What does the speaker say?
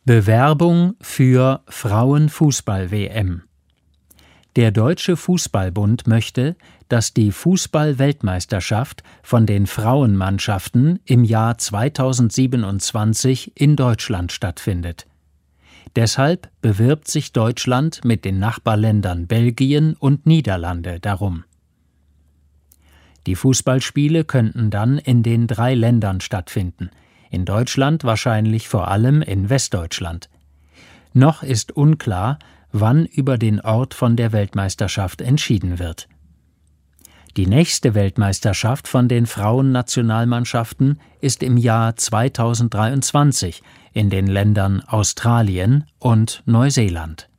Bewerbung für Frauenfußball-WM. Der Deutsche Fußballbund möchte, dass die Fußball-Weltmeisterschaft von den Frauenmannschaften im Jahr 2027 in Deutschland stattfindet. Deshalb bewirbt sich Deutschland mit den Nachbarländern Belgien und Niederlande darum. Die Fußballspiele könnten dann in den 3 Ländern stattfinden. In Deutschland wahrscheinlich vor allem in Westdeutschland. Noch ist unklar, wann über den Ort von der Weltmeisterschaft entschieden wird. Die nächste Weltmeisterschaft von den Frauennationalmannschaften ist im Jahr 2023 in den Ländern Australien und Neuseeland.